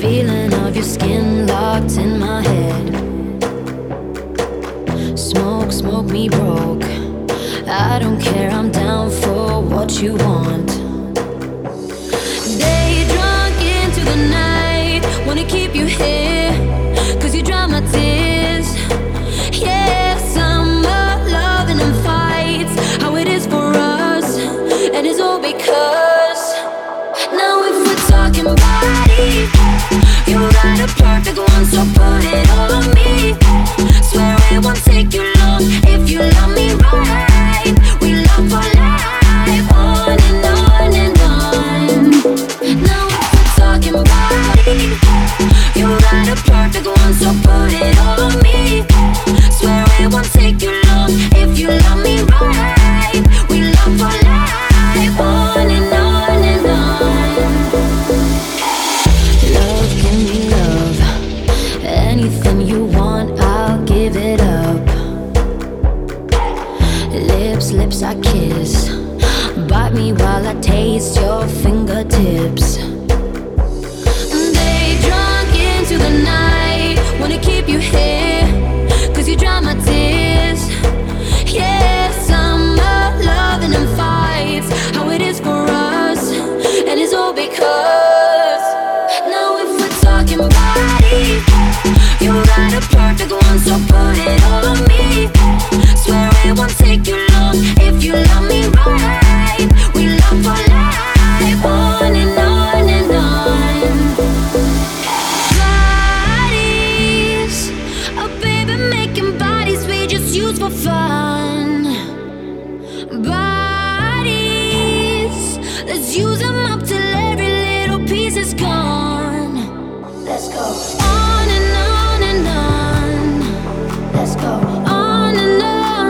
Feeling of your skin locked in my head. Smoke, smoke me broke. I don't care, I'm down for what you want. Day drunk into the night, wanna keep you here, 'cause you dry my tears. Yeah, summer loving and fights, how it is for us, and it's all because now if we're talking body, you got a perfect one, so put it all on me. Swear it won't take you long if you love me right. We love for life, on and on and on. Now if we're talking body, you got a perfect one, so put it all on me. Swear it won't take you long if you love me right. We love for life, on and on and on. Love, give me love. Anything you want, I'll give it up. Lips, lips I kiss. Bite me while I taste your fingertips. Day drunk into the night, wanna keep you here, 'cause you dry my tears. Yeah, summer loving and fights, how it is for us, and it's all because now if we're talking body, you got a perfect one, so put it all on me. Swear it won't take you long if you love me right. We love for life, on and on and on. Bodies, oh baby, making bodies we just use for fun. Bodies, let's use them up till every little piece is gone. Let's go on and on and on. Let's go on and on.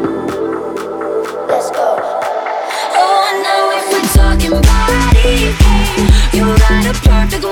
Let's go. Oh, now if we're talking body, you got a perfect